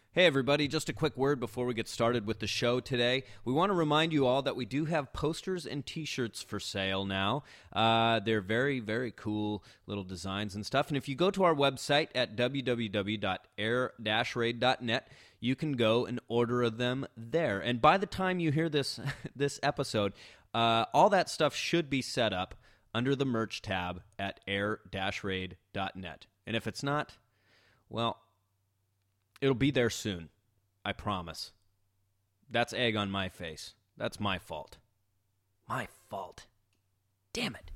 Hey everybody, just a quick word before we get started with the show today. We want to remind you all that we do have posters and t-shirts for sale now. They're very, very cool little designs and stuff. And if you go to our website at www.air-raid.net, you can go and order them there. And by the time you hear this episode, all that stuff should be set up under the merch tab at air-raid.net. And if it's not, well, it'll be there soon. I promise. That's egg on my face. That's my fault. My fault. Damn it.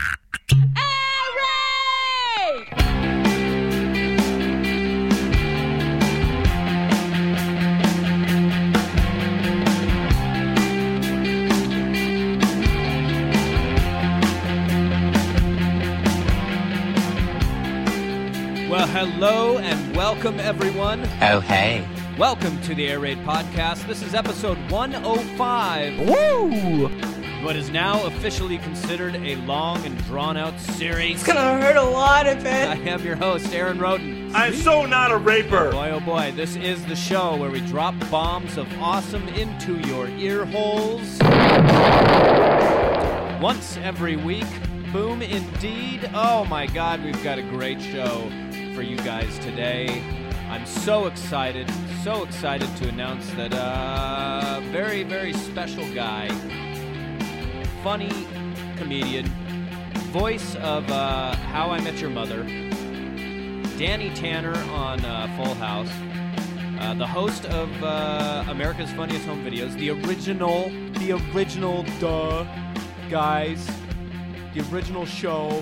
Well, hello and welcome, everyone. Oh, hey. Welcome to the Air Raid Podcast. This is episode 105. Woo! What is now officially considered a long and drawn-out series. It's gonna hurt a lot of it. I am your host, Aaron Roden. I'm so not a raper. Boy, oh boy, this is the show where we drop bombs of awesome into your ear holes. Once every week. Boom, indeed. Oh my God, we've got a great show for you guys today. I'm so excited to announce that a very, very special guy, funny comedian, voice of How I Met Your Mother, Danny Tanner on Full House, the host of America's Funniest Home Videos, the original, guys, the original show,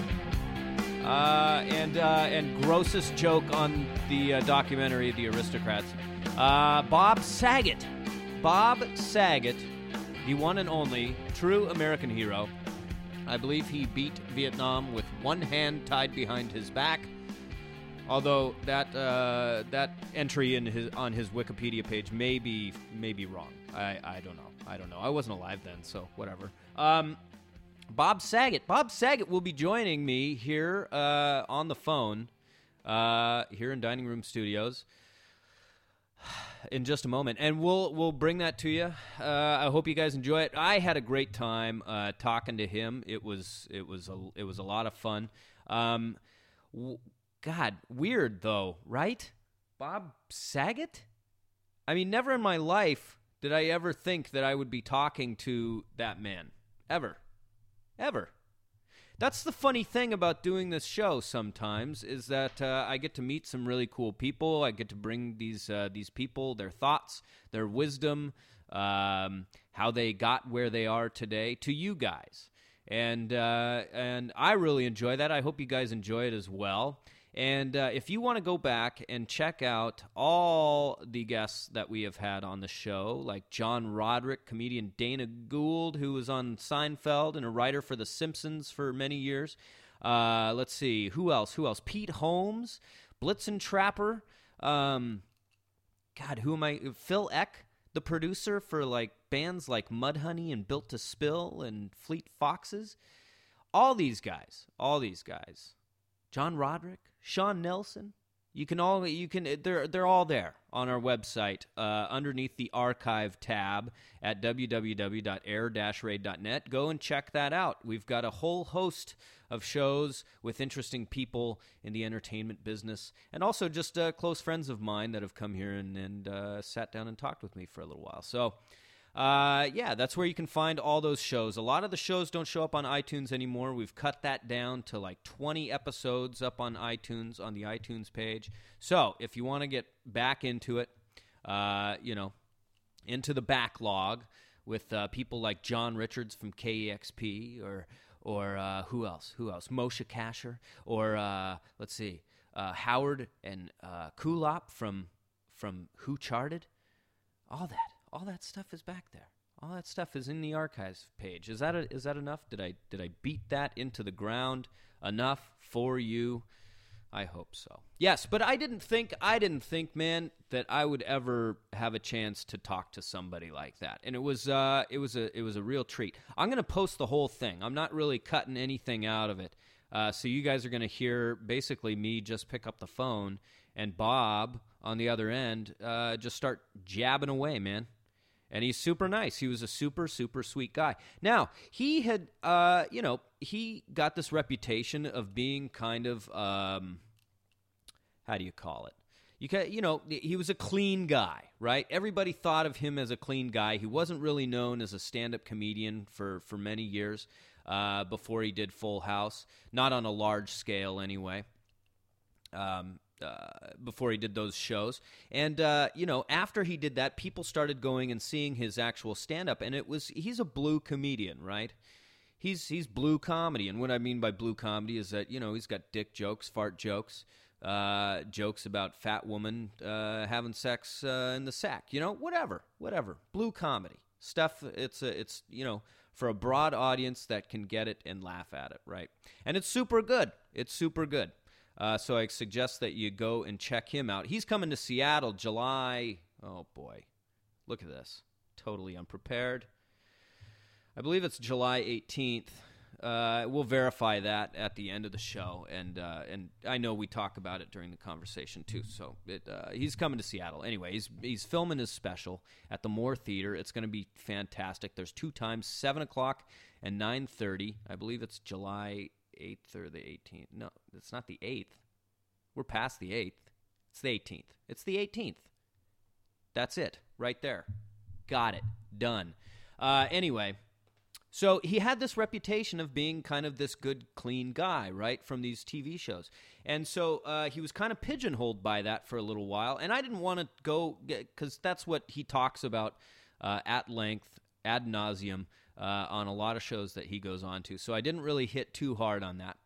and grossest joke on the documentary The Aristocrats, Bob Saget. Bob Saget, the one and only true American hero. I believe he beat Vietnam with one hand tied behind his back. Although that entry on his Wikipedia page may be wrong. I don't know. I wasn't alive then, so whatever. Bob Saget. Bob Saget will be joining me here on the phone here in Dining Room Studios in just a moment, and we'll bring that to you. I hope you guys enjoy it. I had a great time talking to him. It was a lot of fun. God, weird though, right? Bob Saget? I mean, never in my life did I ever think that I would be talking to that man. Ever. That's the funny thing about doing this show sometimes, is that I get to meet some really cool people. I get to bring these people, their thoughts, their wisdom, how they got where they are today to you guys. And I really enjoy that. I hope you guys enjoy it as well. And if you want to go back and check out all the guests that we have had on the show, like John Roderick, comedian Dana Gould, who was on Seinfeld and a writer for The Simpsons for many years. Let's see, who else? Pete Holmes, Blitzen Trapper. God, who am I? Phil Eck, the producer for like bands like Mudhoney and Built to Spill and Fleet Foxes. All these guys. John Roderick, Sean Nelson. They're all there on our website underneath the archive tab at www.air-raid.net. Go and check that out. We've got a whole host of shows with interesting people in the entertainment business, and also just close friends of mine that have come here and sat down and talked with me for a little while. So, yeah, that's where you can find all those shows. A lot of the shows don't show up on iTunes anymore. We've cut that down to like 20 episodes up on iTunes, on the iTunes page. So if you want to get back into it, into the backlog with people like John Richards from KEXP or who else? Moshe Kasher, or let's see, Howard and Kulop from Who Charted. All that stuff is back there. All that stuff is in the archives page. Is that enough? Did I beat that into the ground enough for you? I hope so. Yes, but I didn't think, man, that I would ever have a chance to talk to somebody like that. And it was a real treat. I'm going to post the whole thing. I'm not really cutting anything out of it. So you guys are going to hear basically me just pick up the phone And Bob, on the other end, just start jabbing away, man. And he's super nice. He was a super, super sweet guy. Now, he had, he got this reputation of being kind of, how do you call it? He was a clean guy, right? Everybody thought of him as a clean guy. He wasn't really known as a stand-up comedian for many years before he did Full House, not on a large scale anyway, before he did those shows. And, after he did that, people started going and seeing his actual stand-up, and he's a blue comedian, right? He's blue comedy, and what I mean by blue comedy is that, he's got dick jokes, fart jokes, jokes about fat woman having sex in the sack, whatever, blue comedy stuff. It's for a broad audience that can get it and laugh at it, right? And it's super good. So I suggest that you go and check him out. He's coming to Seattle July. Oh boy, look at this. Totally unprepared. I believe it's July 18th. We'll verify that at the end of the show, and I know we talk about it during the conversation too. So he's coming to Seattle. Anyway, he's filming his special at the Moore Theater. It's going to be fantastic. There's 2 times, 7 o'clock and 9:30. I believe it's July 8th or the 18th. No, it's not the 8th. We're past the 8th. It's the 18th. It's the 18th. That's it, right there. Got it. Done. Anyway. So he had this reputation of being kind of this good, clean guy, right, from these TV shows. And so he was kind of pigeonholed by that for a little while. And I didn't want to go, because that's what he talks about at length, ad nauseum, on a lot of shows that he goes on to. So I didn't really hit too hard on that.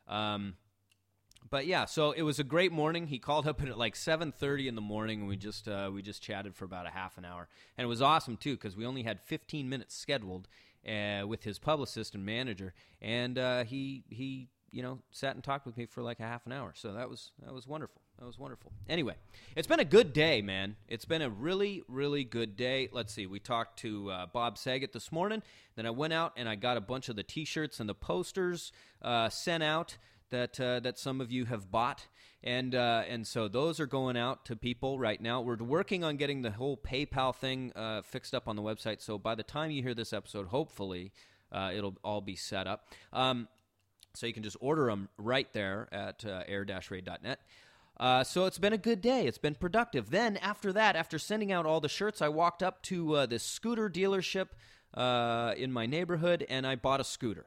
But yeah, so it was a great morning. He called up at like 7:30 in the morning, and we just chatted for about a half an hour. And it was awesome, too, because we only had 15 minutes scheduled with his publicist and manager, and he sat and talked with me for like a half an hour. So that was wonderful. That was wonderful. Anyway, it's been a good day, man. It's been a really, really good day. Let's see. We talked to Bob Saget this morning. Then I went out and I got a bunch of the T-shirts and the posters sent out that some of you have bought. And so those are going out to people right now. We're working on getting the whole PayPal thing fixed up on the website. So by the time you hear this episode, hopefully it'll all be set up. So you can just order them right there at air-raid.net. So it's been a good day. It's been productive. Then after that, after sending out all the shirts, I walked up to this scooter dealership in my neighborhood, and I bought a scooter.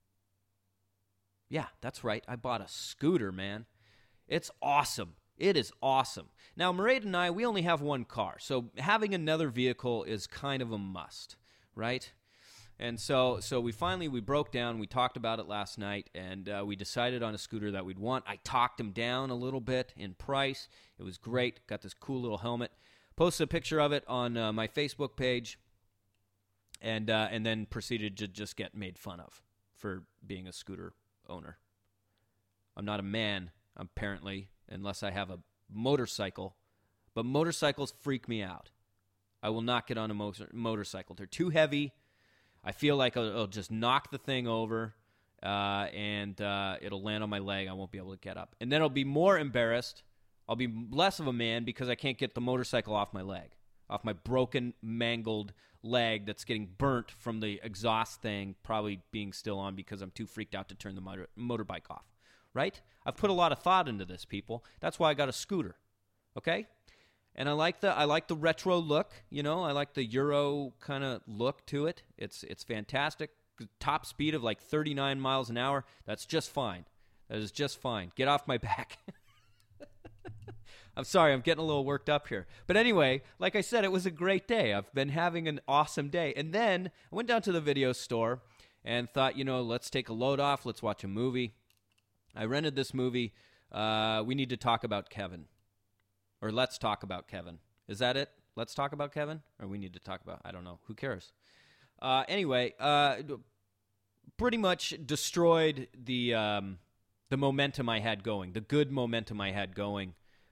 Yeah, that's right. I bought a scooter, man. It's awesome. It is awesome. Now, Mairead and I, we only have one car, so having another vehicle is kind of a must, right? And so we broke down. We talked about it last night, and we decided on a scooter that we'd want. I talked him down a little bit in price. It was great. Got this cool little helmet. Posted a picture of it on my Facebook page, and then proceeded to just get made fun of for being a scooter owner. I'm not a man, apparently, unless I have a motorcycle. But motorcycles freak me out. I will not get on a motorcycle. They're too heavy. I feel like I'll just knock the thing over, and it'll land on my leg. I won't be able to get up. And then I'll be more embarrassed. I'll be less of a man because I can't get the motorcycle off my leg, off my broken, mangled leg that's getting burnt from the exhaust thing, probably being still on because I'm too freaked out to turn the motorbike off, right? I've put a lot of thought into this, people. That's why I got a scooter, okay? And I like the retro look, I like the Euro kind of look to it. It's fantastic. Top speed of like 39 miles an hour. That's just fine. That is just fine. Get off my back. I'm sorry, I'm getting a little worked up here. But anyway, like I said, it was a great day. I've been having an awesome day. And then I went down to the video store and thought, let's take a load off. Let's watch a movie. I rented this movie. We need to talk about Kevin. Or let's talk about Kevin. Is that it? Let's talk about Kevin? Or we need to talk about, I don't know. Who cares? Anyway, pretty much destroyed the momentum I had going, the good momentum I had going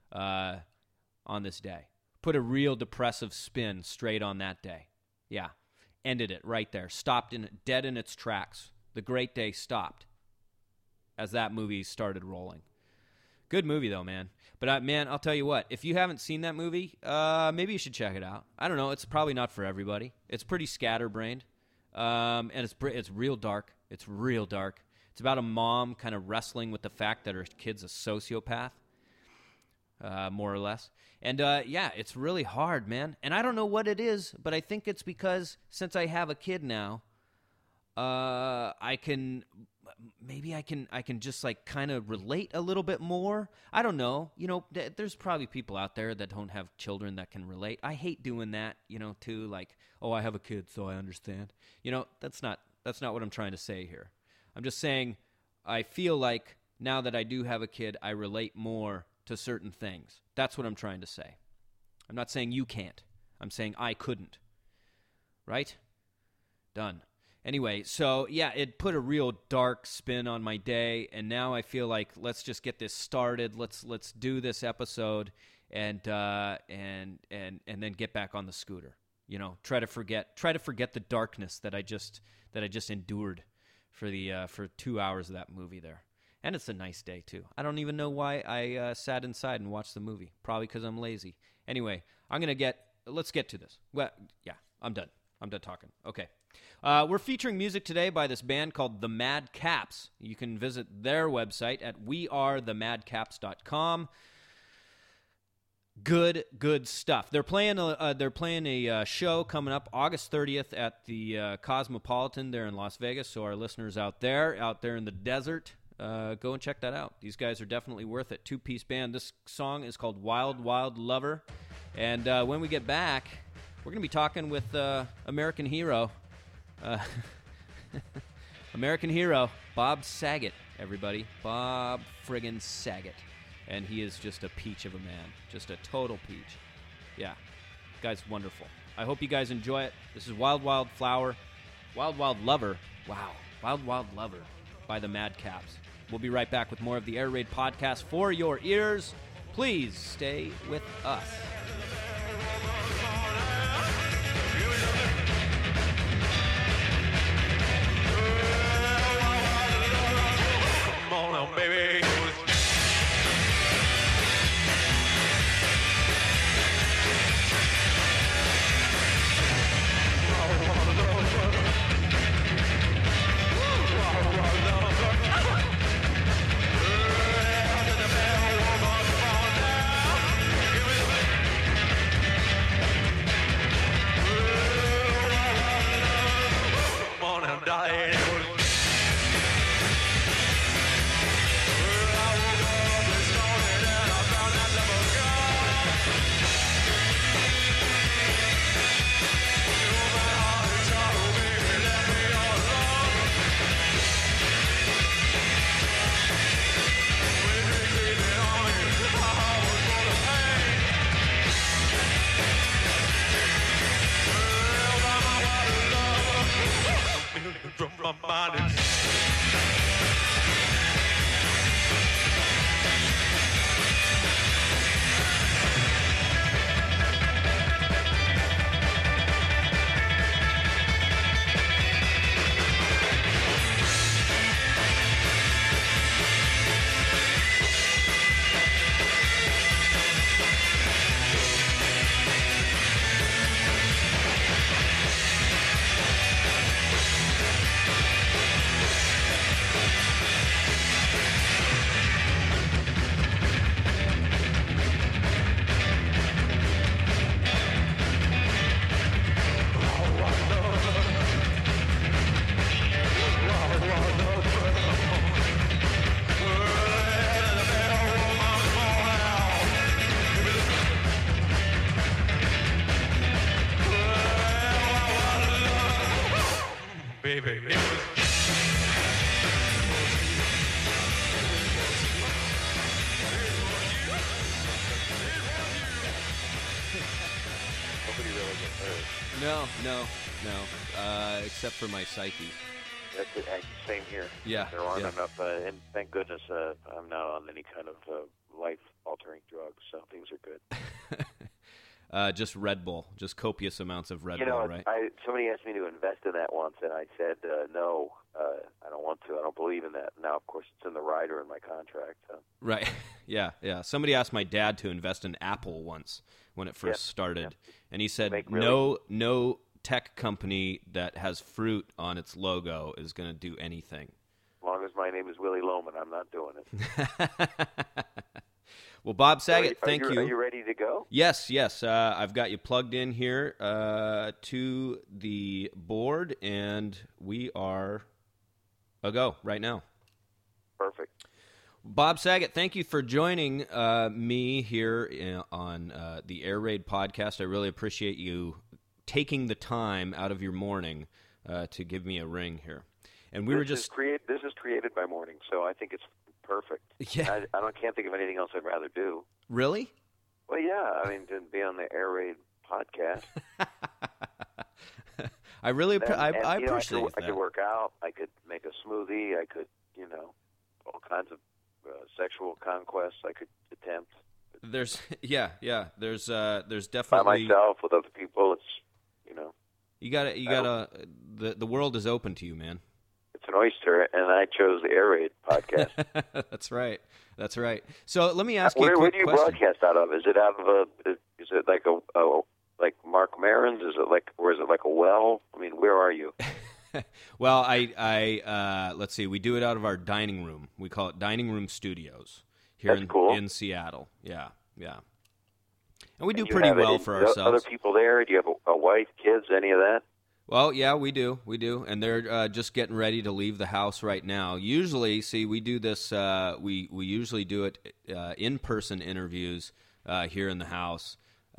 on this day. Put a real depressive spin straight on that day. Yeah, ended it right there. Stopped dead in its tracks. The great day stopped as that movie started rolling. Good movie, though, man. But, man, I'll tell you what. If you haven't seen that movie, maybe you should check it out. I don't know. It's probably not for everybody. It's pretty scatterbrained, and it's real dark. It's real dark. It's about a mom kind of wrestling with the fact that her kid's a sociopath, more or less. And, it's really hard, man. And I don't know what it is, but I think it's because since I have a kid now, I can just like kind of relate a little bit more. I don't know. There's probably people out there that don't have children that can relate. I hate doing that, too. Like, oh, I have a kid, so I understand. That's not what I'm trying to say here. I'm just saying I feel like now that I do have a kid, I relate more to certain things. That's what I'm trying to say. I'm not saying you can't. I'm saying I couldn't. Right? Done. Anyway, so yeah, it put a real dark spin on my day, and now I feel like let's just get this started. Let's do this episode, and then get back on the scooter. Try to forget the darkness that I just endured for 2 hours of that movie there. And it's a nice day too. I don't even know why I sat inside and watched the movie. Probably because I'm lazy. Anyway, let's get to this. Well, yeah, I'm done. I'm done talking. Okay. We're featuring music today by this band called The Mad Caps. You can visit their website at wearethemadcaps.com. Good stuff. They're playing a show coming up August 30th at the Cosmopolitan there in Las Vegas. So our listeners out there in the desert, go and check that out. These guys are definitely worth it. Two-piece band. This song is called Wild Wild Lover. And when we get back, we're going to be talking with American hero, Bob Saget, everybody. Bob friggin' Saget. And he is just a peach of a man. Just a total peach. Yeah. Guy's wonderful. I hope you guys enjoy it. This is Wild Wild Flower. Wild Wild Lover. Wow. Wild Wild Lover by the Mad Caps. We'll be right back with more of the Air Raid podcast for your ears. Please stay with us. Come on now, baby. From my mind. Baby. Nobody really gets hurt. No. Except for my psyche. That's it. Same here. Yeah. There aren't yeah. enough, and thank goodness I'm not on any kind of life-altering drugs, so things are good. Just Red Bull, just copious amounts of Red You Bull, know, right? somebody asked me to invest in that once, and I said no. I don't want to. I don't believe in that. Now, of course, it's in the rider in my contract. So. Right. Yeah. Somebody asked my dad to invest in Apple once when it first started, and he said no tech company that has fruit on its logo is going to do anything. As long as my name is Willie Loman, I'm not doing it. Well, Bob Saget, thank you. Are you ready to go? Yes. I've got you plugged in here to the board, and we are a go right now. Perfect. Bob Saget, thank you for joining me here on the Air Raid podcast. I really appreciate you taking the time out of your morning to give me a ring here. And this is created by morning, so I think it's perfect. Yeah. I can't think of anything else I'd rather do. Really? Well, yeah. I mean, to be on the Air Raid podcast. I appreciate that. I could work out. I could make a smoothie. I could, all kinds of sexual conquests I could attempt. There's definitely by myself with other people. It's you gotta the world is open to you, man. It's an oyster, and I chose the Air Raid podcast. That's right. So let me ask you a quick where do you question. broadcast out of? Is it out of is it like like Mark Maron's? Or is it like a well? I mean, where are you? Well, I let's see. We do it out of our dining room. We call it Dining Room Studios here in Seattle. Yeah. And we do pretty well for ourselves. Other people there? Do you have a wife, kids, any of that? Well, yeah, we do, and they're just getting ready to leave the house right now. Usually, we do this. We usually do it in-person interviews here in the house,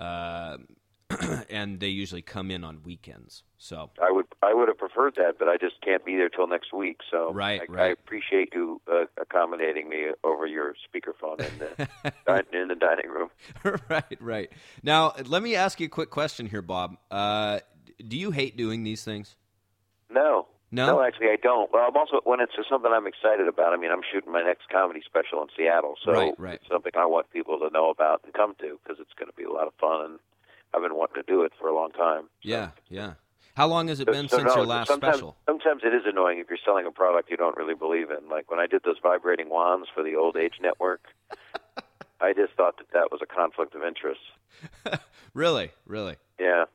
and they usually come in on weekends. So I would have preferred that, but I just can't be there till next week. So right. I appreciate you accommodating me over your speakerphone in the dining room. Right. Now, let me ask you a quick question here, Bob. Do you hate doing these things? No, actually, I don't. Well, I'm also when it's something I'm excited about. I mean, I'm shooting my next comedy special in Seattle, so right. It's something I want people to know about and come to because it's going to be a lot of fun. And I've been wanting to do it for a long time. So. Yeah. How long has it been since your last special? Sometimes it is annoying if you're selling a product you don't really believe in. Like when I did those vibrating wands for the Old Age Network, I just thought that was a conflict of interest. Really? Yeah.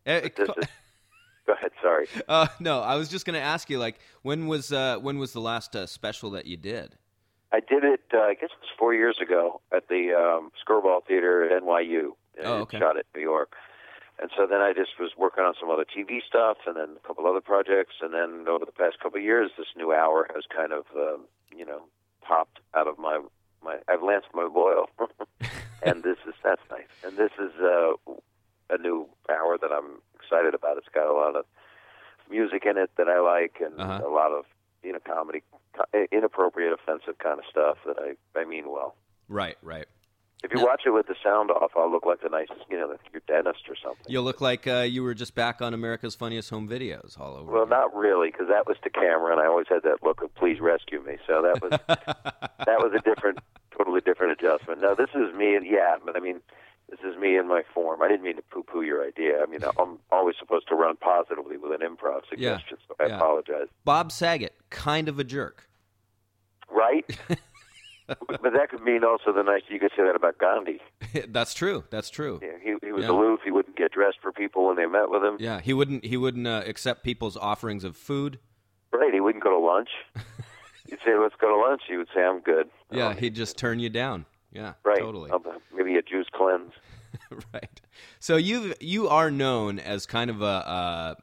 Go ahead. Sorry. No, I was just going to ask you, like, when was the last special that you did? I did it. I guess it was 4 years ago at the Skirball Theater at NYU. Okay. Shot it in New York. And so then I just was working on some other TV stuff and then a couple other projects. And then over the past couple of years, this new hour has kind of, popped out of my I've lanced my boil. And that's nice. And this is a new hour that I'm excited about. It's got a lot of music in it that I like and a lot of, comedy, inappropriate, offensive kind of stuff that I mean well. Right. If you watch it with the sound off, I'll look like the nicest, your dentist or something. You'll look like you were just back on America's Funniest Home Videos all over. Well, again. not really, because that was to camera, and I always had that look of "Please rescue me." So that was a totally different adjustment. No, this is me, but I mean, this is me in my form. I didn't mean to poo-poo your idea. I mean, I'm always supposed to run positively with an improv suggestion, so I apologize. Bob Saget, kind of a jerk. Right? But that could mean also you could say that about Gandhi. That's true. Yeah, he was aloof. He wouldn't get dressed for people when they met with him. Yeah, he wouldn't accept people's offerings of food. Right, he wouldn't go to lunch. You'd say, "Let's go to lunch." He would say, "I'm good." Yeah, he'd just turn you down. Yeah, right. Totally. Maybe a juice cleanse. Right. So you are known as kind of a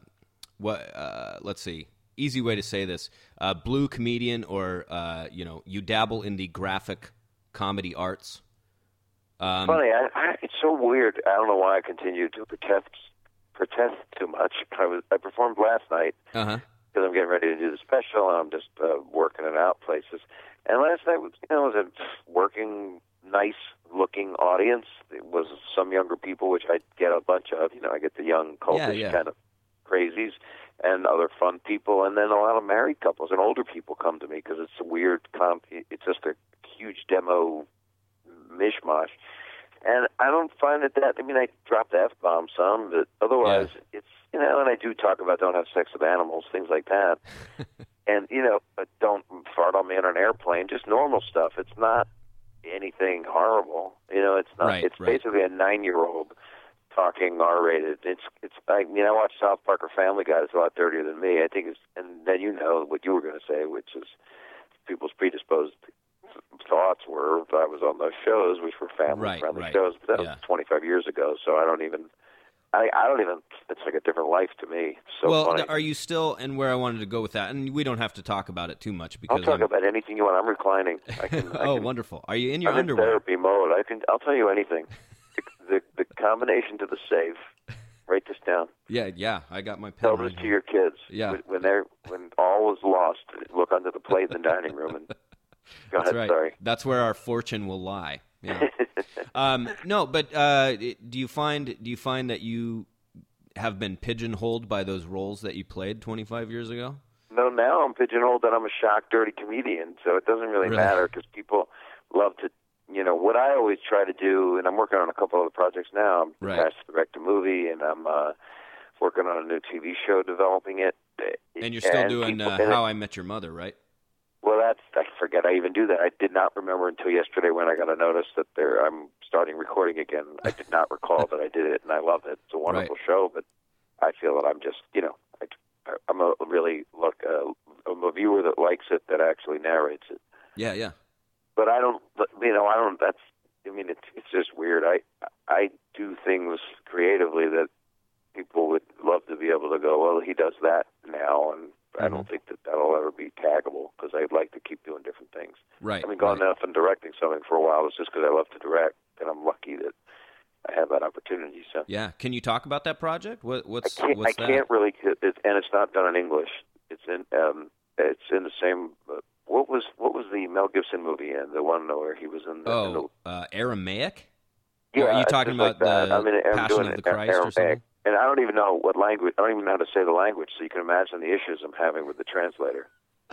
let's see. Easy way to say this, blue comedian, or you dabble in the graphic comedy arts. Funny, it's so weird. I don't know why I continue to protest too much. I performed last night because I'm getting ready to do the special, and I'm just working it out places. And last night was a working, nice-looking audience. It was some younger people, which I get a bunch of. I get the young, cultish kind of crazies. And other fun people, and then a lot of married couples and older people come to me because it's a weird it's just a huge demo mishmash. And I don't find it that. I mean, I drop the F-bomb some, but otherwise, it's and I do talk about don't have sex with animals, things like that, and don't fart on me on an airplane, just normal stuff. It's not anything horrible. It's not. Right, it's right. basically a 9-year-old talking R-rated. It's. I watch South Park or Family Guy. It's a lot dirtier than me. I think it's. And then what you were going to say, which is people's predisposed thoughts were if I was on those shows, which were family-friendly right. shows. But that was 25 years ago, so I don't even. It's like a different life to me. It's so funny. Are you still, and where I wanted to go with that, and we don't have to talk about it too much because I'll talk about anything you want. I'm reclining. Wonderful. Are you in your I'm underwear? in therapy mode. I'll tell you anything. The combination to the safe. Write this down. Yeah, I got my pen. Tell this to your kids. Yeah. When all is lost, look under the plate in the dining room and go That's ahead. right. Sorry. That's where our fortune will lie. Yeah. No, but do you find that you have been pigeonholed by those roles that you played 25 years ago? No, now I'm pigeonholed that I'm a shock, dirty comedian, so it doesn't really matter because people love to, what I always try to do, and I'm working on a couple other projects now. I'm asked to direct a movie, and I'm working on a new TV show, developing it. And you're still doing How I Met Your Mother, right? Well, I forget I even do that. I did not remember until yesterday when I got a notice that I'm starting recording again. I did not recall that I did it, and I love it. It's a wonderful show, but I feel that I'm just, I'm a I'm a viewer that likes it, that actually narrates it. Yeah. But it's just weird. I do things creatively that people would love to be able to go, well, he does that now, and I don't think that'll ever be taggable because I'd like to keep doing different things. Right. I mean, going off and directing something for a while was just because I love to direct, and I'm lucky that I have that opportunity. So yeah, can you talk about that project? What's that? I can't really, and it's not done in English. It's in the same. What was the Mel Gibson movie in the one where he was in the Aramaic? Yeah, are you talking about the Passion of the Christ or something? And I don't even know what language. I don't even know how to say the language, so you can imagine the issues I'm having with the translator.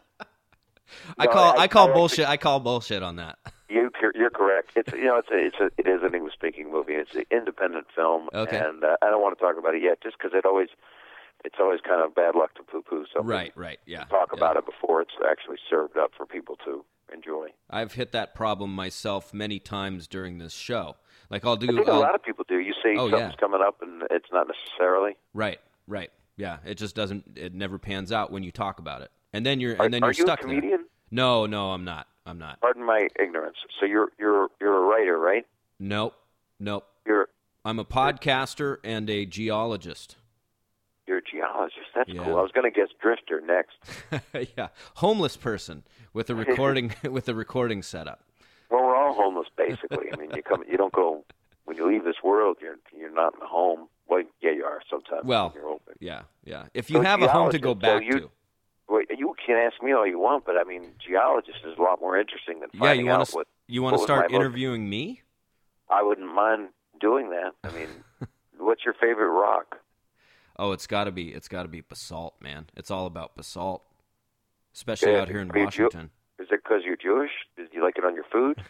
I call bullshit. I call bullshit on that. You're correct. It is an English speaking movie. It's an independent film, and I don't want to talk about it yet, just because it's always kind of bad luck to poo-poo something. Right. Yeah. Talk about it before it's actually served up for people to enjoy. I've hit that problem myself many times during this show. Like I think a lot of people do. You see something's coming up, and it's not necessarily right. Yeah, it just doesn't. It never pans out when you talk about it, and then you're Are you stuck a comedian? there. No, I'm not. Pardon my ignorance. So you're a writer, right? Nope. I'm a podcaster and a geologist. You're a geologist. That's cool. I was going to guess drifter next. Yeah, homeless person with a recording setup. Well, we're all homeless, basically. I mean, you don't go when you leave this world. You're not in a home. Well, yeah, you are sometimes. Well, when you're older. Yeah. If you have a home to go back to. Well, you can ask me all you want, but I mean, geologist is a lot more interesting than finding out what. You want to start interviewing me? I wouldn't mind doing that. I mean, what's your favorite rock? Oh, it's got to be basalt, man. It's all about basalt, especially out here in Washington. Is it because you're Jewish? Do you like it on your food?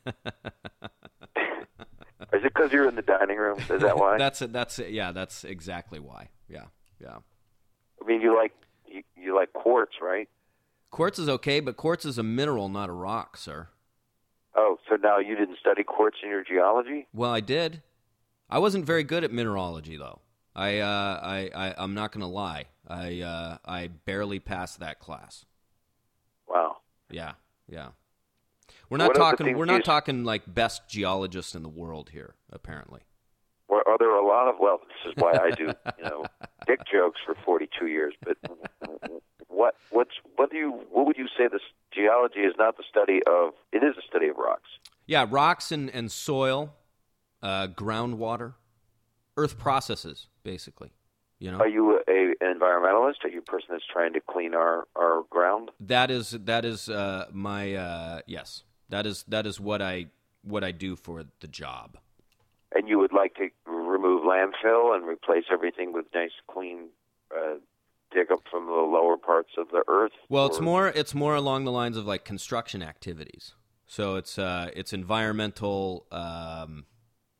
Is it because you're in the dining room? Is that why? That's exactly why. Yeah. I mean, you like quartz, right? Quartz is okay, but quartz is a mineral, not a rock, sir. Oh, so now you didn't study quartz in your geology? Well, I did. I wasn't very good at mineralogy, though. I'm not going to lie. I barely passed that class. Wow. Yeah. We're not talking like best geologists in the world here, apparently. Well, are there a lot of? Well, this is why I do dick jokes for 42 years. But what would you say? This geology is not the study of. It is a study of rocks. Yeah, rocks and soil, groundwater, earth processes, basically. Are you an environmentalist? Are you a person that's trying to clean our ground? That is my yes. That is what I do for the job. And you would like to remove landfill and replace everything with nice, clean, dig up from the lower parts of the earth? Well, it's more along the lines of like construction activities. So it's environmental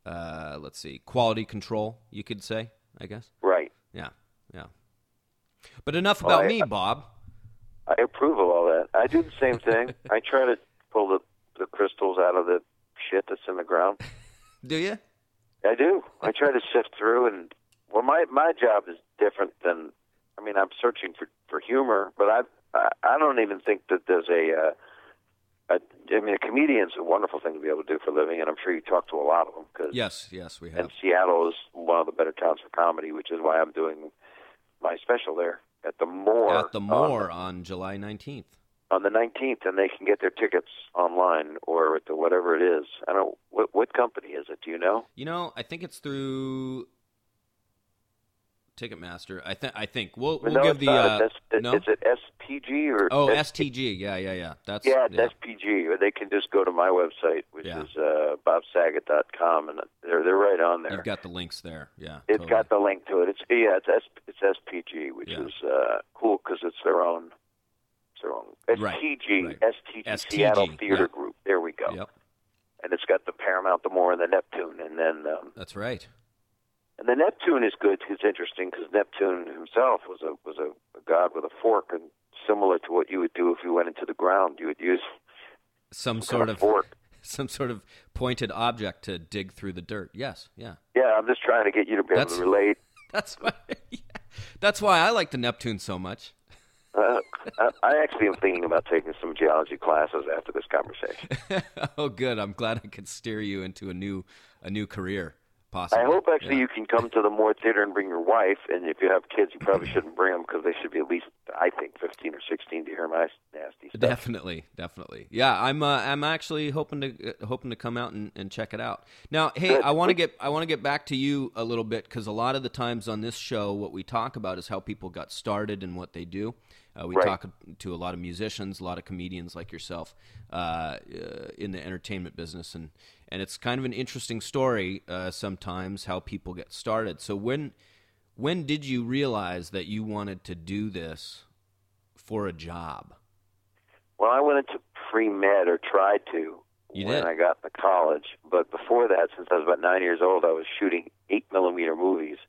let's see, quality control, you could say, I guess. Right. Yeah. But enough about me, Bob. I approve of all that. I do the same thing. I try to pull the crystals out of the shit that's in the ground. Do you? I do. I try to sift through, and well, my job is different than. I mean, I'm searching for humor, but I don't even think that there's I mean, a comedian's a wonderful thing to be able to do for a living, and I'm sure you talk to a lot of them. Cause, Yes, we have. And Seattle is one of the better towns for comedy, which is why I'm doing my special there at the Moore. At the Moore on July 19th. On the 19th, and they can get their tickets online or at the whatever it is. I don't know, what company is it? Do you know? You know, I think it's through Ticketmaster. I think we'll no, give the no. Is it SPG or STG? Yeah. That's it's SPG. Or they can just go to my website, which is bobsaget.com, and they're right on there. You've got the links there. Yeah, it's got the link to it. It's SPG, which is cool because it's their own. STG, STG, Seattle Theater Group. There we go. Yep. And it's got the Paramount, the Moore, and the Neptune, and then that's right. And the Neptune is good. It's interesting because Neptune himself was a god with a fork, and similar to what you would do if you went into the ground, you would use some sort of fork, some sort of pointed object to dig through the dirt. Yes, yeah. Yeah, I'm just trying to get you to be able to relate. That's why I like the Neptune so much. I actually am thinking about taking some geology classes after this conversation. Oh, good. I'm glad I could steer you into a new career. Possibly. I hope actually you can come to the Moore Theater and bring your wife, and if you have kids, you probably shouldn't bring them because they should be at least, I think, 15 or 16 to hear my nasty stuff. Definitely. Yeah, I'm actually hoping to come out and check it out. Now, hey, I want to get back to you a little bit because a lot of the times on this show, what we talk about is how people got started and what they do. We talk to a lot of musicians, a lot of comedians like yourself in the entertainment business, and it's kind of an interesting story sometimes how people get started. So when did you realize that you wanted to do this for a job? Well, I went into pre-med or tried to I got into college. But before that, since I was about 9 years old, I was shooting 8mm movies,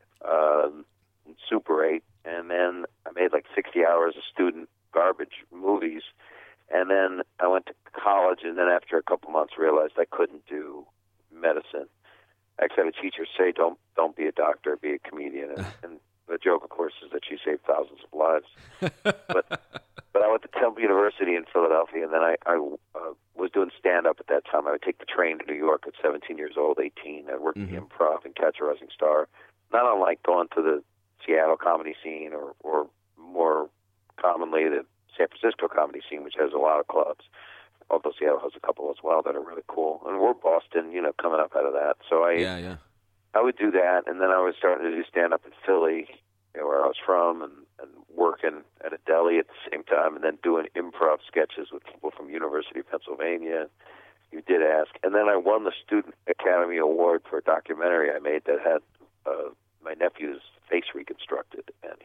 Super 8. And then I made like 60 hours of student garbage movies. And then I went to college, and then after a couple months realized I couldn't do medicine. I actually had a teacher say, don't be a doctor, be a comedian. And the joke, of course, is that she saved thousands of lives. But I went to Temple University in Philadelphia, and then I was doing stand-up at that time. I would take the train to New York at 17 years old, 18. I worked in the Improv and Catch a Rising Star. Not unlike going to the Seattle comedy scene or more commonly the San Francisco comedy scene, which has a lot of clubs, although Seattle has a couple as well that are really cool. And we're Boston, coming up out of that. So I would do that, and then I was starting to do stand-up in Philly, where I was from, and working at a deli at the same time, and then doing improv sketches with people from University of Pennsylvania. You did ask. And then I won the Student Academy Award for a documentary I made that had my nephew's face reconstructed, and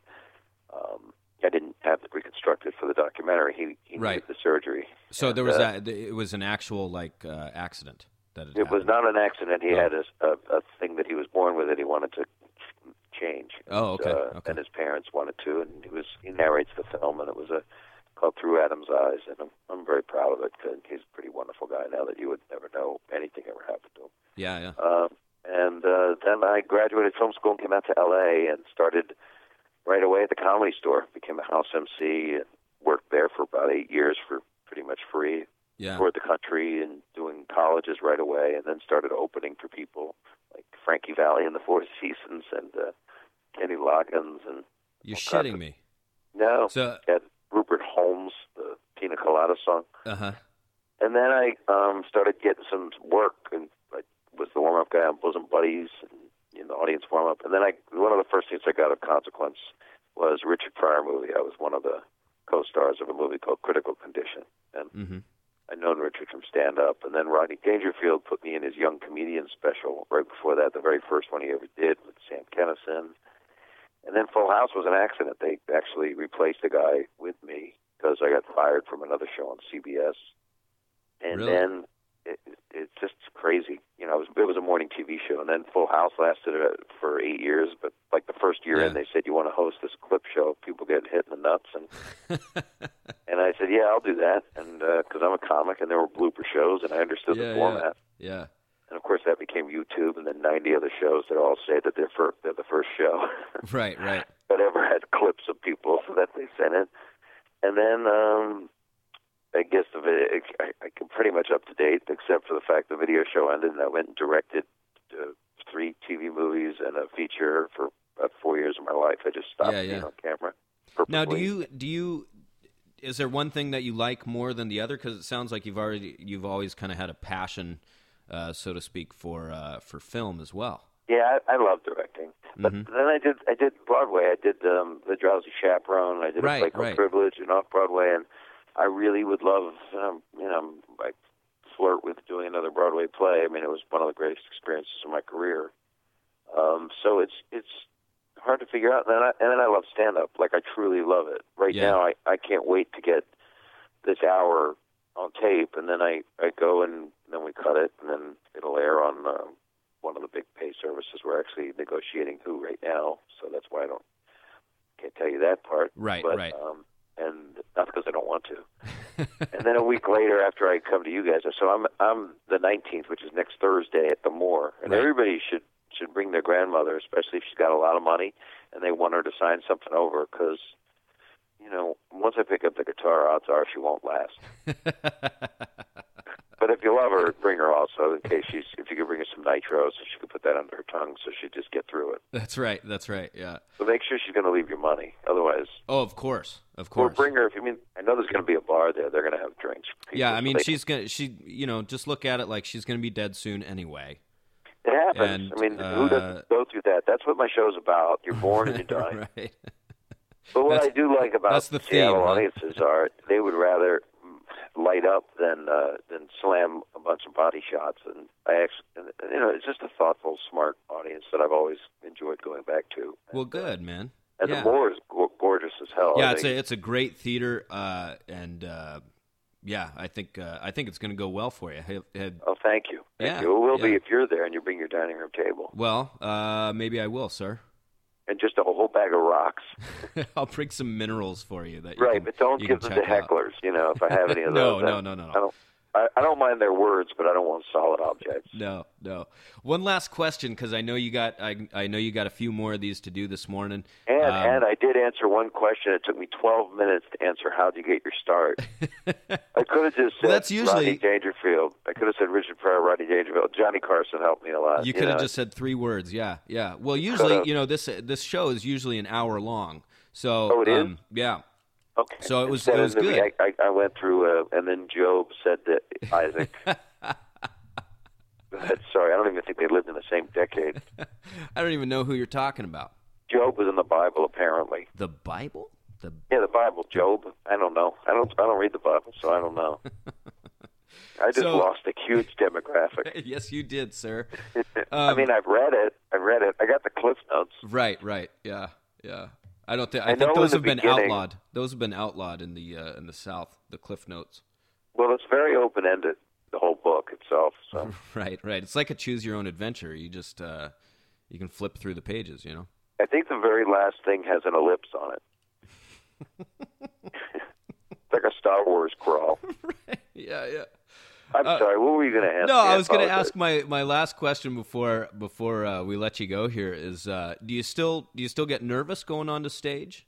I didn't have it reconstructed for the documentary. He needed the surgery. So and, there was it was an actual accident that it was not an accident. He had a thing that he was born with that he wanted to change. Oh, okay. And his parents wanted to, and he narrates the film, and it was called Through Adam's Eyes, and I'm very proud of it. He's a pretty wonderful guy now that you would never know anything ever happened to him. Yeah. And then I graduated film school and came out to L.A. and started right away at the Comedy Store. Became a house MC and worked there for about 8 years for pretty much free. Yeah. Toured the country and doing colleges right away, and then started opening for people like Frankie Valli and the Four Seasons and Kenny Loggins. And you're shitting me. No. So had Rupert Holmes, the Pina Colada song. Uh-huh. And then I started getting some work, and I was the warm-up guy on Bosom Buddies and in the audience warm-up. And then one of the first things I got of consequence was a Richard Pryor movie. I was one of the co-stars of a movie called Critical Condition. And I'd known Richard from stand-up. And then Rodney Dangerfield put me in his Young Comedian special right before that, the very first one he ever did with Sam Kinison. And then Full House was an accident. They actually replaced a guy with me because I got fired from another show on CBS. And really? then it's just crazy. You know, it was a morning TV show, and then Full House lasted for 8 years. But like the first year in, they said, "You want to host this clip show? People get hit in the nuts." And and I said, "Yeah, I'll do that." And because I'm a comic, and there were blooper shows, and I understood the format. Yeah. And of course, that became YouTube, and then 90 other shows that all say that they're the first show. Right. That ever had clips of people that they sent in, and then. I guess I'm pretty much up to date, except for the fact the video show ended, and I went and directed 3 TV movies and a feature for about 4 years of my life. I just stopped being on camera. Purposely. Now, do you? Is there one thing that you like more than the other? Because it sounds like you've always kind of had a passion, so to speak, for film as well. Yeah, I love directing, but then I did Broadway. I did The Drowsy Chaperone. I did a play called Privilege and off Broadway, and I really would love, I flirt with doing another Broadway play. I mean, it was one of the greatest experiences of my career. So it's hard to figure out. And then I love stand-up. Like, I truly love it. Right now, I can't wait to get this hour on tape, and then I go and then we cut it, and then it'll air on one of the big pay services. We're actually negotiating who right now, so that's why can't tell you that part. Right. And not because I don't want to. And then a week later, after I come to you guys, so I'm the 19th, which is next Thursday at the Moore, and everybody should bring their grandmother, especially if she's got a lot of money and they want her to sign something over, because once I pick up the guitar, odds are she won't last. But if you love her, bring her also, in case if you could bring her some nitro, so she could put that under her tongue, so she'd just get through it. That's right. Yeah. So make sure she's going to leave you money, otherwise. Oh, of course. Or bring her. I know there's going to be a bar there. They're going to have drinks. For people, yeah, I mean, just look at it like she's going to be dead soon anyway. It happens. And, who doesn't go through that? That's what my show's about. You're born and you die. Right. But what I do like about that's the Seattle theme, audiences are they would rather light up than slam a bunch of body shots, and it's just a thoughtful, smart audience that I've always enjoyed going back to. Well, good, man. And the Moore is gorgeous as hell. Yeah, it's a great theater, and I think it's going to go well for you. Oh, thank you. Thank you. It will be if you're there and you bring your dining room table. Well, maybe I will, sir. And just a whole bag of rocks. I'll bring some minerals for you. But don't give them to hecklers. If I have any of those. No. I don't mind their words, but I don't want solid objects. No. One last question, because I know you got a few more of these to do this morning. And I did answer one question. It took me 12 minutes to answer how did you get your start. I could have just said Rodney Dangerfield. I could have said Richard Pryor, Rodney Dangerfield. Johnny Carson helped me a lot. You could have just said 3 words. Yeah. Well, usually, this show is usually an hour long. So, it is? Yeah. Okay. So it was good. I went through, and then Job said to Isaac. Sorry, I don't even think they lived in the same decade. I don't even know who you're talking about. Job was in the Bible, apparently. The Bible? Yeah, the Bible. Job. I don't know. I don't read the Bible, so I don't know. I just lost a huge demographic. Yes, you did, sir. I've read it. I got the Cliff Notes. Right. Yeah. I think those have been outlawed. Those have been outlawed in the South. The Cliff Notes. Well, it's very open ended. The whole book itself. So. Right. It's like a choose your own adventure. You just you can flip through the pages. I think the very last thing has an ellipse on it. It's like a Star Wars crawl. Right. Yeah. I'm sorry. What were you going to ask? No, I was going to ask my last question before we let you go. Here is: do you still get nervous going onto stage?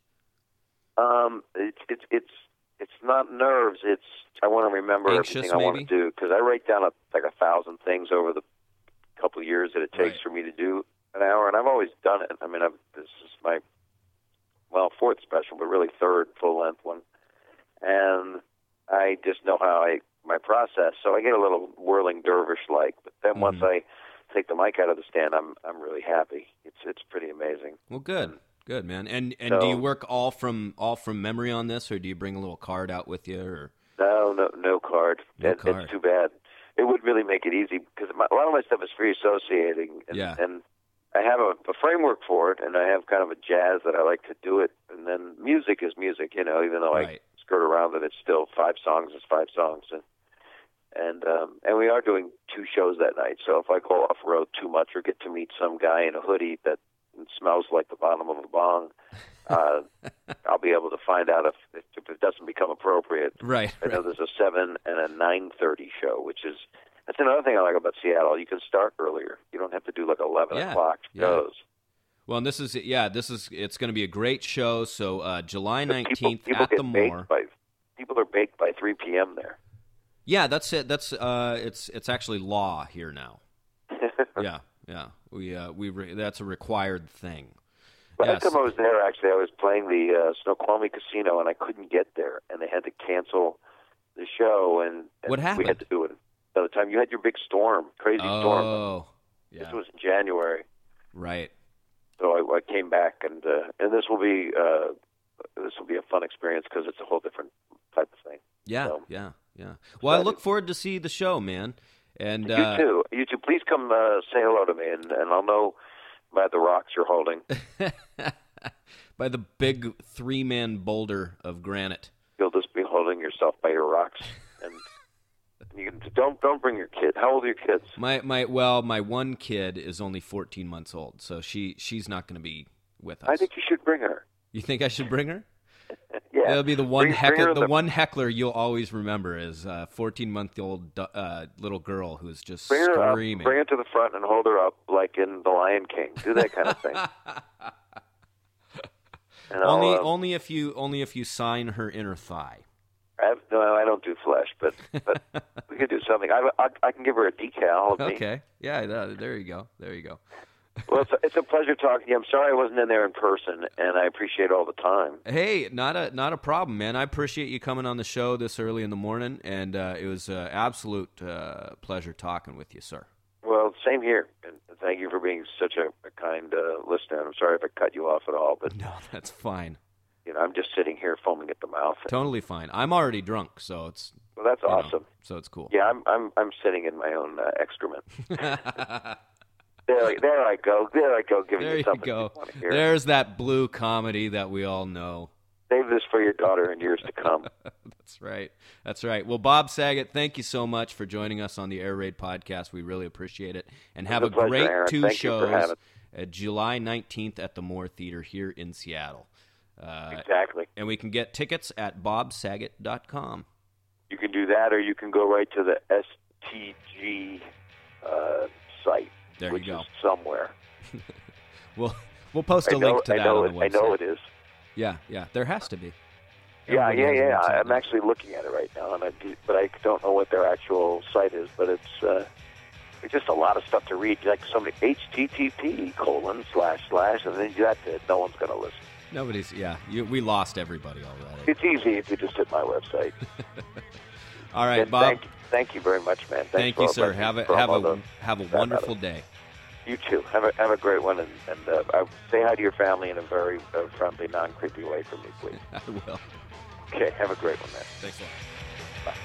It's not nerves. It's I want to remember Anxious, everything I want to do, because I write down 1,000 things over the couple of years that it takes for me to do an hour, and I've always done it. I mean, this is my 4th special, but really 3rd full length one, and I just know my process. So I get a little whirling dervish like, but then once I take the mic out of the stand, I'm really happy. It's pretty amazing. Well, good man. And so, do you work all from memory on this, or do you bring a little card out with you? Or no card. It's too bad. It would really make it easy, because a lot of my stuff is free associating, and I have a framework for it, and I have kind of a jazz that I like to do it, and then music is music, even though I skirt around it, it's still 5 songs is 5 songs, And we are doing 2 shows that night. So if I go off road too much or get to meet some guy in a hoodie that smells like the bottom of a bong, I'll be able to find out if it doesn't become appropriate. Right. I know there's a 7 and a 9:30 show, that's another thing I like about Seattle. You can start earlier. You don't have to do like 11 o'clock shows. Well, and it's going to be a great show. So July 19th people at the Moore. People are baked by 3 p.m. there. Yeah, that's it. That's it's actually law here now. Yeah. That's a required thing. Last time I was there, actually, I was playing the Snoqualmie Casino, and I couldn't get there, and they had to cancel the show. And what happened? We had to do it another time. You had your big storm, crazy storm. Oh, yeah. This was in January. Right. So I came back, and this will be a fun experience because it's a whole different type of thing. Yeah, so, yeah. Well, I look forward to see the show, man. And you too. Please come say hello to me, and I'll know by the rocks you're holding. By the big 3-man boulder of granite. You'll just be holding yourself by your rocks, and you don't bring your kid. How old are your kids? My one kid is only 14 months old, so she's not going to be with us. I think you should bring her. You think I should bring her? Yeah. It'll be the one bring one heckler you'll always remember is a 14-month-old little girl who's just bring her screaming. Bring her to the front and hold her up like in The Lion King. Do that kind of thing. And only if you sign her inner thigh. No, I don't do flesh, but we could do something. I can give her a decal of me. Okay. Yeah, there you go. Well, it's a pleasure talking to you. I'm sorry I wasn't in there in person, and I appreciate all the time. Hey, not a problem, man. I appreciate you coming on the show this early in the morning, and it was an absolute pleasure talking with you, sir. Well, same here, and thank you for being such a kind listener. I'm sorry if I cut you off at all, but no, that's fine. I'm just sitting here foaming at the mouth. Totally fine. I'm already drunk, so it's that's awesome. So it's cool. Yeah, I'm sitting in my own excrement. There I go, giving there you something you go. You want to hear. There's that blue comedy that we all know. Save this for your daughter in years to come. That's right. Well, Bob Saget, thank you so much for joining us on the Air Raid podcast. We really appreciate it. And have a pleasure, great Aaron. 2 Thank shows July 19th at the Moore Theater here in Seattle. Exactly. And we can get tickets at bobsaget.com. You can do that, or you can go right to the STG site. There which you go. Is somewhere. We'll post a link to that on the website. I know it is. Yeah. There has to be. Yeah. I'm now. actually looking at it right now, but I don't know what their actual site is. But it's just a lot of stuff to read. Like somebody http:// and then that's it. No one's going to listen. Nobody's. Yeah. We lost everybody already. It's easy if you just hit my website. All right, and Bob. Thank you very much, man. Thank you, sir. Have a wonderful day. You too. Have a great one, and say hi to your family in a very friendly, non-creepy way for me, please. I will. Okay. Have a great one, man. Thanks a lot. Bye.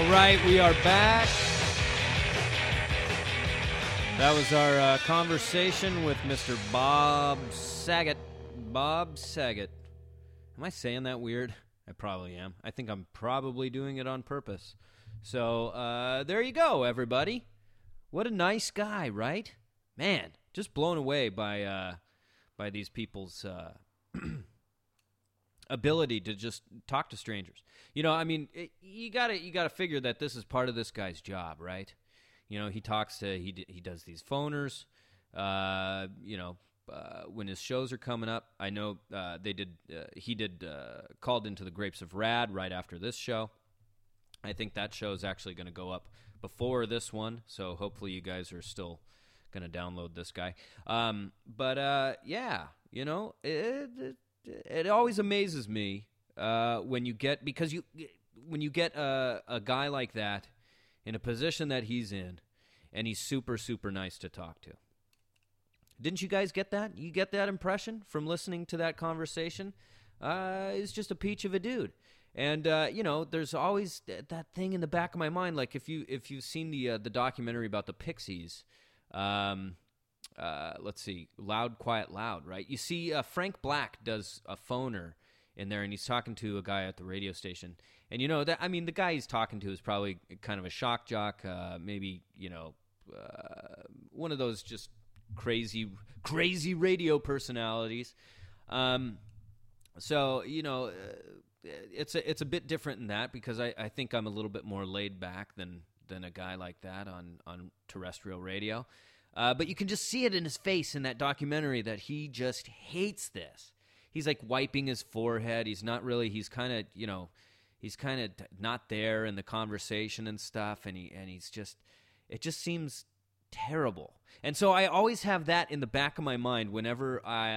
All right, we are back. That was our conversation with Mr. Bob Saget. Bob Saget. Am I saying that weird? I probably am. I think I'm probably doing it on purpose. So there you go, everybody. What a nice guy, right? Man, just blown away by these people's ability to just talk to strangers. You know, I mean, you gotta figure that this is part of this guy's job, right? You know, he does these phoners. When his shows are coming up, I know he called into the Grapes of Rad right after this show. I think that show is actually going to go up before this one, so hopefully you guys are still going to download this guy. Yeah, you know, it always amazes me when you get a guy like that in a position that he's in, and he's super, super nice to talk to. Didn't you guys get that? You get that impression from listening to that conversation? He's just a peach of a dude. And, there's always that thing in the back of my mind, like if you've seen the documentary about the Pixies, let's see, Loud, Quiet, Loud, right? You see Frank Black does a phoner in there, and he's talking to a guy at the radio station. And, the guy he's talking to is probably kind of a shock jock, maybe, one of those just crazy radio personalities. It's a bit different in that because I think I'm a little bit more laid back than a guy like that on terrestrial radio. But you can just see it in his face in that documentary that he just hates this. He's like wiping his forehead. He's kind of not there in the conversation and stuff. And he's just, it just seems terrible. And so I always have that in the back of my mind whenever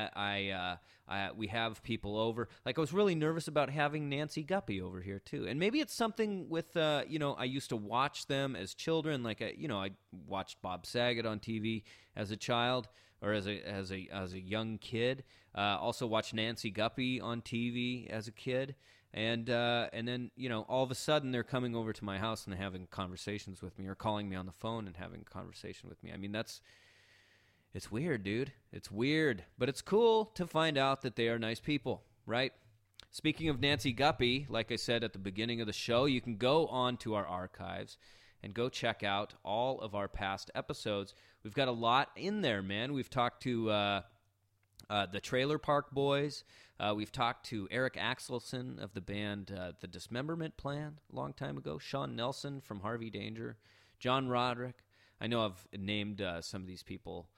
we have people over. Like I was really nervous about having Nancy Guppy over here too. And maybe it's something with I used to watch them as children. Like I watched Bob Saget on TV as a child or as a young kid. Also watched Nancy Guppy on TV as a kid. And then, all of a sudden they're coming over to my house and having conversations with me or calling me on the phone and having a conversation with me. I mean, it's weird, dude. It's weird. But it's cool to find out that they are nice people, right? Speaking of Nancy Guppy, like I said at the beginning of the show, you can go on to our archives and go check out all of our past episodes. We've got a lot in there, man. We've talked to the Trailer Park Boys. We've talked to Eric Axelson of the band The Dismemberment Plan a long time ago, Sean Nelson from Harvey Danger, John Roderick. I know I've named some of these people,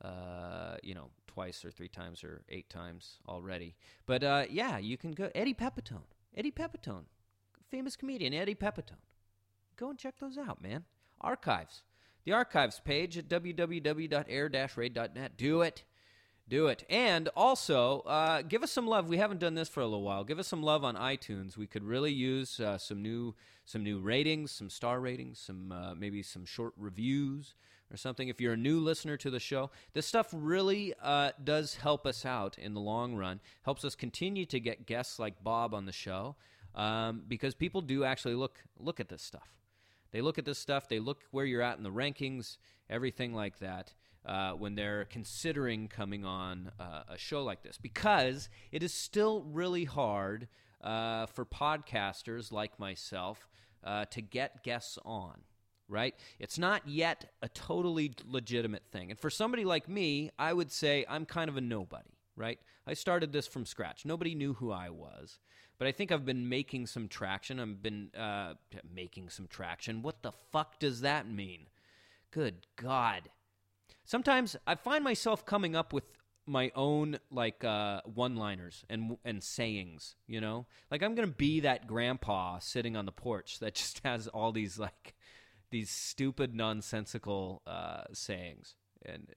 twice or 3 times or 8 times already. But, you can go. Eddie Pepitone, famous comedian Eddie Pepitone. Go and check those out, man. Archives. The archives page at www.air-raid.net. Do it. And also, give us some love. We haven't done this for a little while. Give us some love on iTunes. We could really use some new ratings, some star ratings, some maybe some short reviews or something. If you're a new listener to the show, this stuff really does help us out in the long run. Helps us continue to get guests like Bob on the show because people do actually look at this stuff. They look at this stuff. They look where you're at in the rankings, everything like that. When they're considering coming on a show like this, because it is still really hard for podcasters like myself to get guests on, right? It's not yet a totally legitimate thing. And for somebody like me, I would say I'm kind of a nobody, right? I started this from scratch. Nobody knew who I was. But I think I've been making some traction. I've been making some traction. What the fuck does that mean? Good God. Sometimes I find myself coming up with my own one-liners and sayings, Like I'm going to be that grandpa sitting on the porch that just has all these these stupid nonsensical sayings. And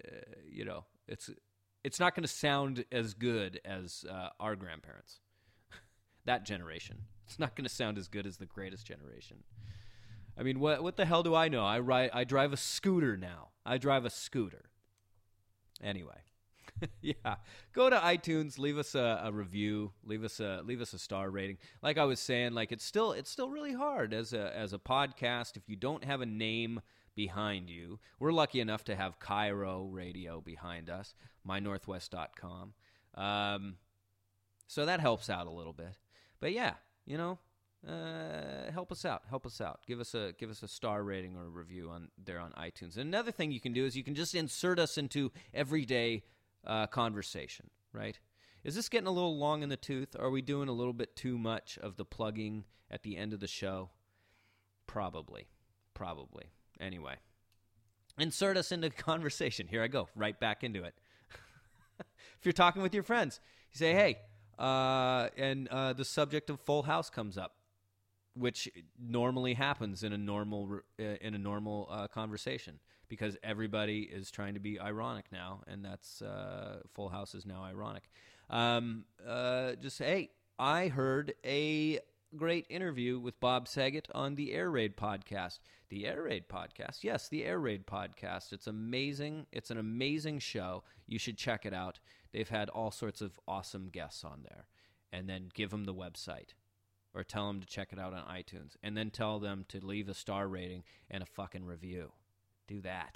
it's not going to sound as good as our grandparents. That generation. It's not going to sound as good as the greatest generation. I mean, what the hell do I know? I drive a scooter now. I drive a scooter. Anyway. Yeah, go to iTunes, leave us a review, leave us a star rating. Like I was saying, like it's still really hard as a podcast if you don't have a name behind you. We're lucky enough to have Cairo Radio behind us, mynorthwest.com. So that helps out a little bit. But yeah, help us out. Give us a star rating or a review on iTunes. And another thing you can do is you can just insert us into everyday conversation, right? Is this getting a little long in the tooth? Are we doing a little bit too much of the plugging at the end of the show? Probably. Anyway, insert us into conversation. Here I go, right back into it. If you're talking with your friends, you say, hey, and the subject of Full House comes up, which normally happens in a normal conversation because everybody is trying to be ironic now, and that's Full House is now ironic. Just say, hey, I heard a great interview with Bob Saget on the Air Raid podcast. The Air Raid podcast? Yes, the Air Raid podcast. It's amazing. It's an amazing show. You should check it out. They've had all sorts of awesome guests on there. And then give them the website or tell them to check it out on iTunes. And then tell them to leave a star rating and a fucking review. Do that.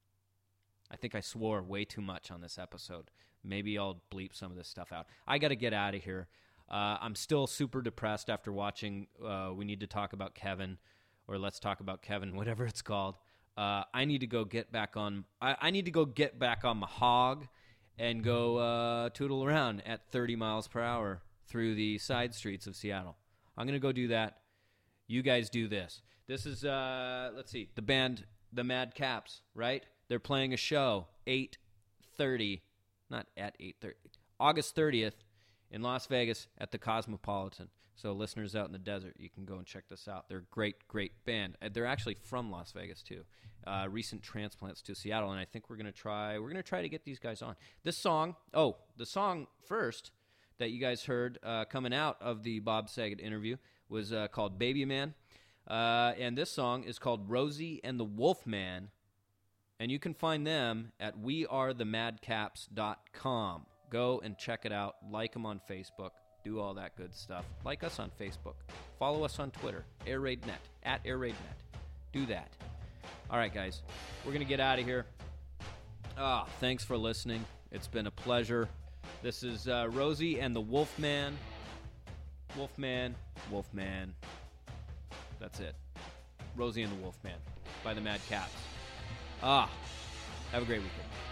I think I swore way too much on this episode. Maybe I'll bleep some of this stuff out. I got to get out of here. I'm still super depressed after watching We Need to Talk About Kevin, or Let's Talk About Kevin, whatever it's called. I need to go get back on. I need to go get back on my hog and go tootle around at 30 miles per hour through the side streets of Seattle. I'm gonna go do that. You guys do this. This is let's see, the band, the Mad Caps, right? They're playing a show 8:30, not at 8:30, August 30th. In Las Vegas at the Cosmopolitan. So listeners out in the desert, you can go and check this out. They're a great band. They're actually from Las Vegas too. Recent transplants to Seattle, and I think we're gonna try to get these guys on. The song first that you guys heard coming out of the Bob Saget interview was called Baby Man. And this song is called Rosie and the Wolfman. And you can find them at wearethemadcaps.com. Go and check it out. Like them on Facebook. Do all that good stuff. Like us on Facebook. Follow us on Twitter. AirRaidNet. At AirRaidNet. Do that. All right, guys. We're going to get out of here. Thanks for listening. It's been a pleasure. This is Rosie and the Wolfman. Wolfman. That's it. Rosie and the Wolfman by the Mad Caps. Have a great weekend.